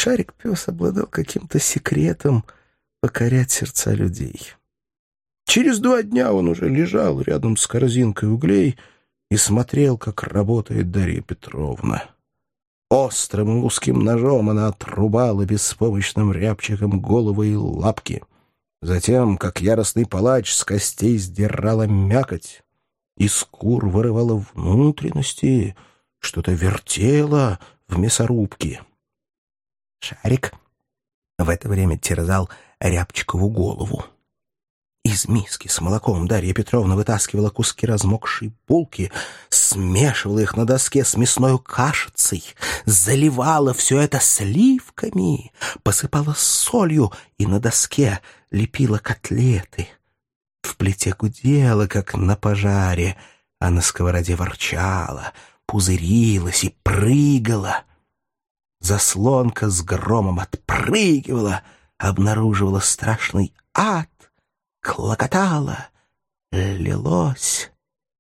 Шарик-пес обладал каким-то секретом покорять сердца людей. Через 2 дня он уже лежал рядом с корзинкой углей и смотрел, как работает Дарья Петровна. Острым и узким ножом она отрубала беспомощным рябчиком головы и лапки. Затем, как яростный палач, с костей сдирала мякоть, из кур вырывала внутренности, что-то вертела в мясорубке. Шарик в это время терзал Рябчикову голову. Из миски с молоком Дарья Петровна вытаскивала куски размокшей булки, смешивала их на доске с мясной кашицей, заливала все это сливками, посыпала солью и на доске лепила котлеты. В плите гудела, как на пожаре, а на сковороде ворчала, пузырилась и прыгала. Заслонка с громом отпрыгивала, обнаруживала страшный ад, клокотала, лилось.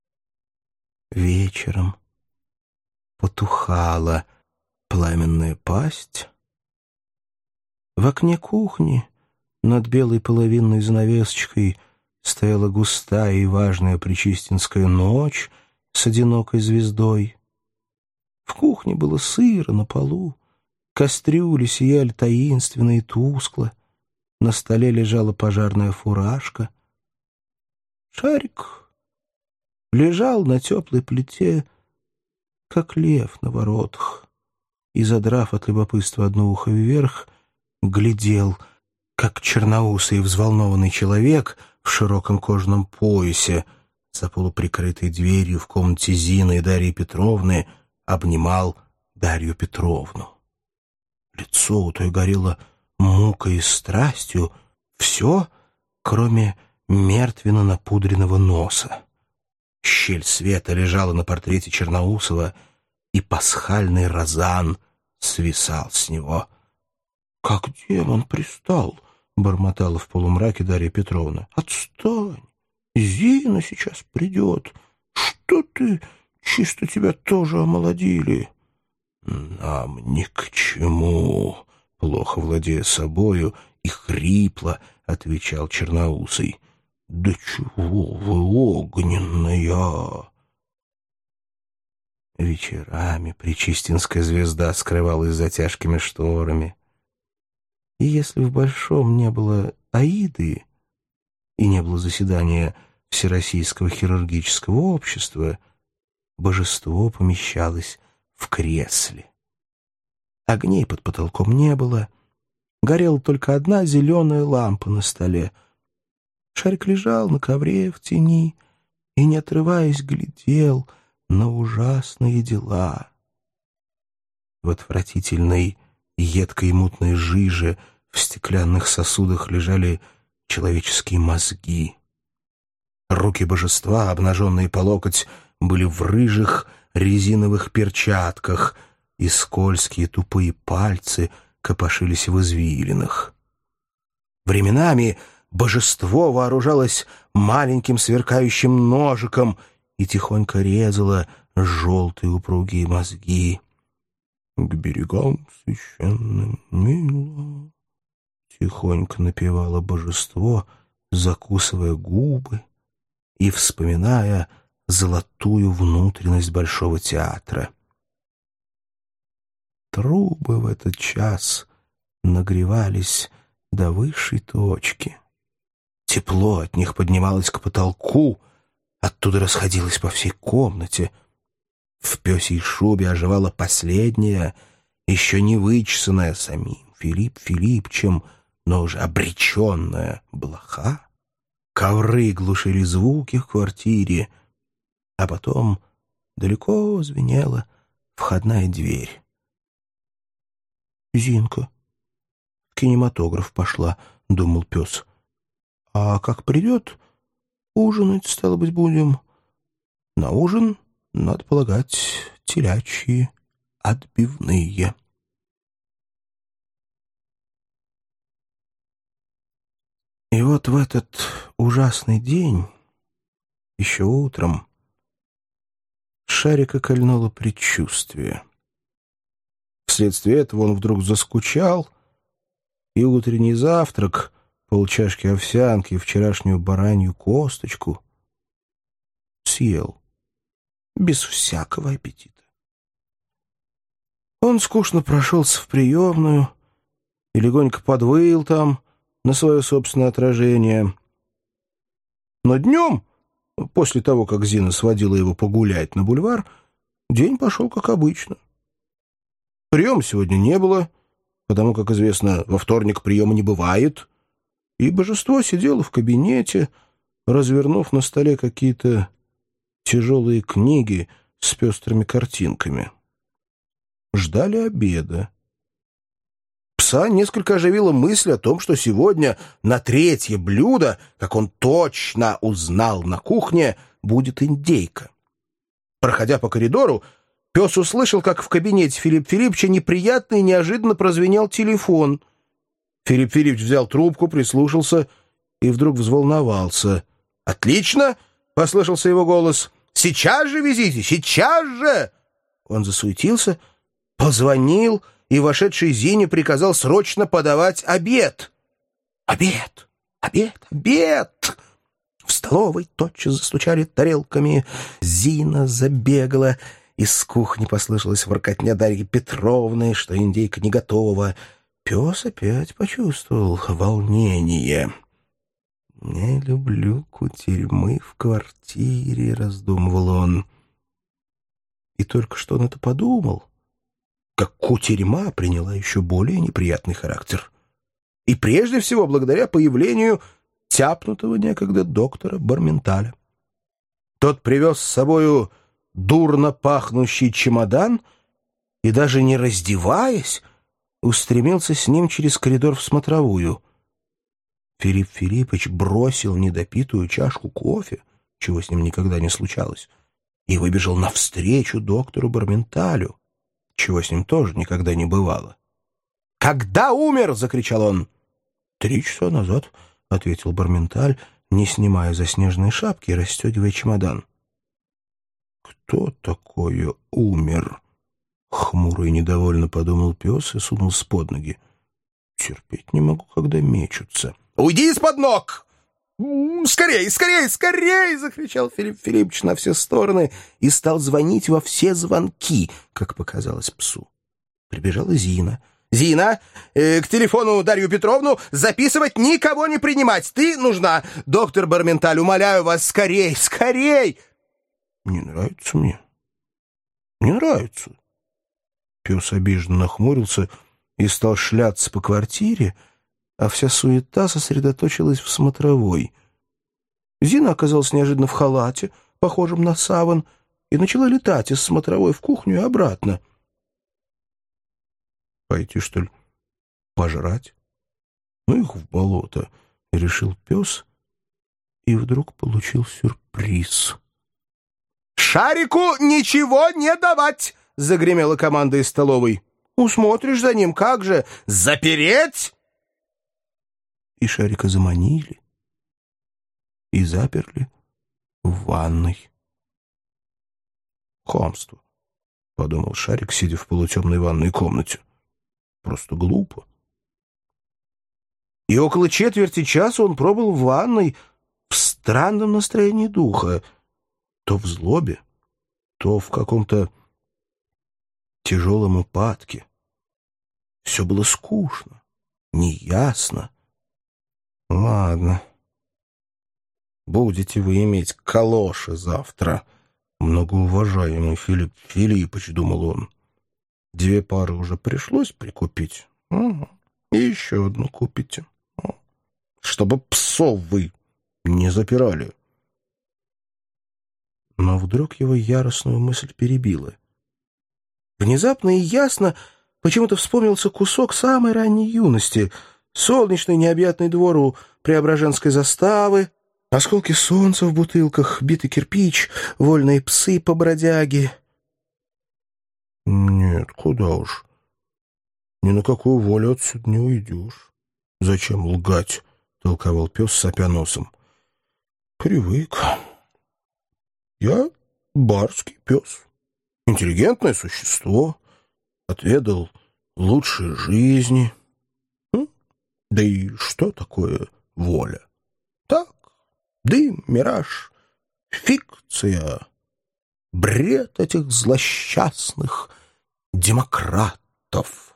Вечером потухала пламенная пасть. В окне кухни над белой половинной занавесочкой стояла густая и важная причистинская ночь с одинокой звездой. В кухне было сыро на полу, кастрюли сияли таинственно и тускло, на столе лежала пожарная фуражка. Шарик лежал на теплой плите, как лев на воротах, и, задрав от любопытства одно ухо вверх, глядел, как черноусый и взволнованный человек в широком кожаном поясе за полуприкрытой дверью в комнате Зины и Дарьи Петровны обнимал Дарью Петровну. Лицо у той горело мукой и страстью, все, кроме мертвенно-напудренного носа. Щель света лежала на портрете Черноусова, и пасхальный розан свисал с него. — Как демон пристал! — бормотала в полумраке Дарья Петровна. — Отстань! Зина сейчас придет. Что ты? Чисто тебя тоже омолодили. — Нам ни к чему! — плохо владея собою и хрипло отвечал Черноусый. — Да чего вы огненная! Вечерами причистинская звезда скрывалась за тяжкими шторами. И если в Большом не было Аиды и не было заседания Всероссийского хирургического общества, божество помещалось в кресле. Огней под потолком не было, горела только одна зеленая лампа на столе. Шарик лежал на ковре в тени и, не отрываясь, глядел на ужасные дела. В отвратительной едкой мутной жиже в стеклянных сосудах лежали человеческие мозги. Руки божества, обнаженные по локоть, были в рыжих резиновых перчатках, и скользкие тупые пальцы копошились в извилинах. Временами божество вооружалось маленьким сверкающим ножиком и тихонько резало желтые упругие мозги. «К берегам священным мило», — тихонько напевало божество, закусывая губы и вспоминая золотую внутренность Большого театра. Трубы в этот час нагревались до высшей точки. Тепло от них поднималось к потолку, оттуда расходилось по всей комнате. В пёсей шубе оживала последняя, еще не вычесанная самим Филипп Филиппчем, но уже обреченная блоха. Ковры глушили звуки в квартире, а потом далеко звенела входная дверь. «Зинка в кинематограф пошла», — думал пес. «А как придет, ужинать, стало быть, будем. На ужин, надо полагать, телячьи отбивные». И вот в этот ужасный день, еще утром, Шарика кольнуло предчувствие. Вследствие этого он вдруг заскучал, и утренний завтрак, полчашки овсянки и вчерашнюю баранью косточку съел без всякого аппетита. Он скучно прошелся в приемную и легонько подвыл там на свое собственное отражение. Но днем, после того, как Зина сводила его погулять на бульвар, день пошел как обычно. Приема сегодня не было, потому, как известно, во вторник приема не бывает, и божество сидело в кабинете, развернув на столе какие-то тяжелые книги с пестрыми картинками. Ждали обеда. Пса несколько оживила мысль о том, что сегодня на третье блюдо, как он точно узнал на кухне, будет индейка. Проходя по коридору, пес услышал, как в кабинете Филиппа Филипповича неприятно и неожиданно прозвенел телефон. Филипп Филиппович взял трубку, прислушался и вдруг взволновался. «Отлично!» — послышался его голос. «Сейчас же везите! Сейчас же!» Он засуетился, позвонил и вошедшей Зине приказал срочно подавать обед. «Обед! Обед! Обед!» В столовой тотчас застучали тарелками. Зина забегала. Из кухни послышалась воркотня Дарьи Петровны, что индейка не готова. Пес опять почувствовал волнение. «Не люблю кутерьмы в квартире», — раздумывал он. И только что он это подумал, как кутерьма приняла еще более неприятный характер. И прежде всего благодаря появлению тяпнутого некогда доктора Барменталя. Тот привез с собою дурно пахнущий чемодан и, даже не раздеваясь, устремился с ним через коридор в смотровую. Филипп Филиппович бросил недопитую чашку кофе, чего с ним никогда не случалось, и выбежал навстречу доктору Барменталю, чего с ним тоже никогда не бывало. «Когда умер?» — закричал он. «3 часа назад», — ответил Барменталь, не снимая заснеженной шапки и расстегивая чемодан. «Кто такое умер?» — хмуро и недовольно подумал пес и сунулся под ноги. «Терпеть не могу, когда мечутся». «Уйди из-под ног! Скорей, скорей, скорей!» — закричал Филипп Филиппович на все стороны и стал звонить во все звонки, как показалось псу. Прибежала Зина. «Зина, к телефону Дарью Петровну, записывать, никого не принимать. Ты нужна. Доктор Барменталь, умоляю вас, скорей, скорей!» «Не нравится мне. Не нравится». Пес обиженно нахмурился и стал шляться по квартире, а вся суета сосредоточилась в смотровой. Зина оказалась неожиданно в халате, похожем на саван, и начала летать из смотровой в кухню и обратно. «Пойти, что ли, пожрать? Ну их в болото», — решил пес, и вдруг получил сюрприз. «Шарику ничего не давать!» — загремела команда из столовой. «Усмотришь за ним, как же! Запереть!» И Шарика заманили и заперли в ванной. «Хамство», — подумал Шарик, сидя в полутемной ванной комнате. «Просто глупо». И около четверти часа он пробыл в ванной в странном настроении духа, то в злобе, то в каком-то тяжелом упадке. Все было скучно, неясно. «Ладно, будете вы иметь калоши завтра, многоуважаемый Филипп Филиппович», — думал он. 2 пары уже пришлось прикупить. И еще одну купите. Чтобы псов вы не запирали. Но вдруг его яростную мысль перебила. Внезапно и ясно почему-то вспомнился кусок самой ранней юности. Солнечный необъятный двор у Преображенской заставы, осколки солнца в бутылках, битый кирпич, вольные псы по бродяге. Нет, куда уж. Ни на какую волю отсюда не уйдешь. Зачем лгать? — толковал пес, сопя носом. Привык. Я барский пес. Интеллигентное существо. Отведал лучшей жизни. Да и что такое воля? Так, дым, мираж, фикция, бред этих злосчастных демократов.